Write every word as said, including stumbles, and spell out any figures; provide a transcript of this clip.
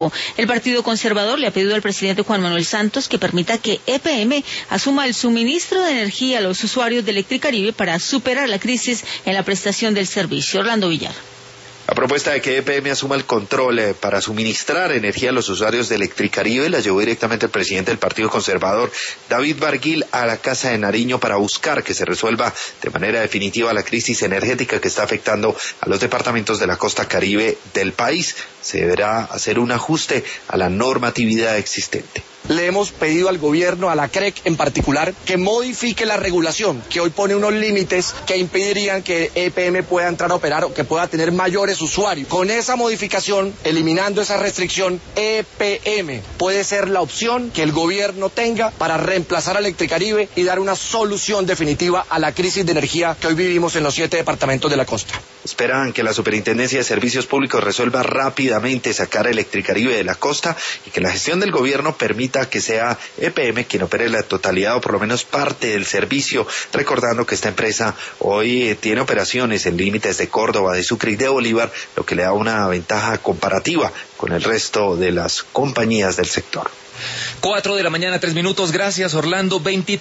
El Partido Conservador le ha pedido al presidente Juan Manuel Santos que permita que E P M asuma el suministro de energía a los usuarios de Electricaribe para superar la crisis en la prestación del servicio. Orlando Villar. La propuesta de que E P M asuma el control eh, para suministrar energía a los usuarios de Electricaribe la llevó directamente el presidente del Partido Conservador, David Barguil, a la Casa de Nariño para buscar que se resuelva de manera definitiva la crisis energética que está afectando a los departamentos de la costa caribe del país. Se deberá hacer un ajuste a la normatividad existente. Le hemos pedido al gobierno, a la C R E C en particular, que modifique la regulación, que hoy pone unos límites que impedirían que E P M pueda entrar a operar o que pueda tener mayores usuarios. Con esa modificación, eliminando esa restricción, E P M puede ser la opción que el gobierno tenga para reemplazar a Electricaribe y dar una solución definitiva a la crisis de energía que hoy vivimos en los siete departamentos de la costa. Esperan que la Superintendencia de Servicios Públicos resuelva rápidamente sacar a Electricaribe de la costa y que la gestión del gobierno permita que sea E P M quien opere la totalidad o por lo menos parte del servicio, recordando que esta empresa hoy tiene operaciones en límites de Córdoba, de Sucre y de Bolívar, lo que le da una ventaja comparativa con el resto de las compañías del sector. Cuatro de la mañana, tres minutos. Gracias, Orlando. veintitrés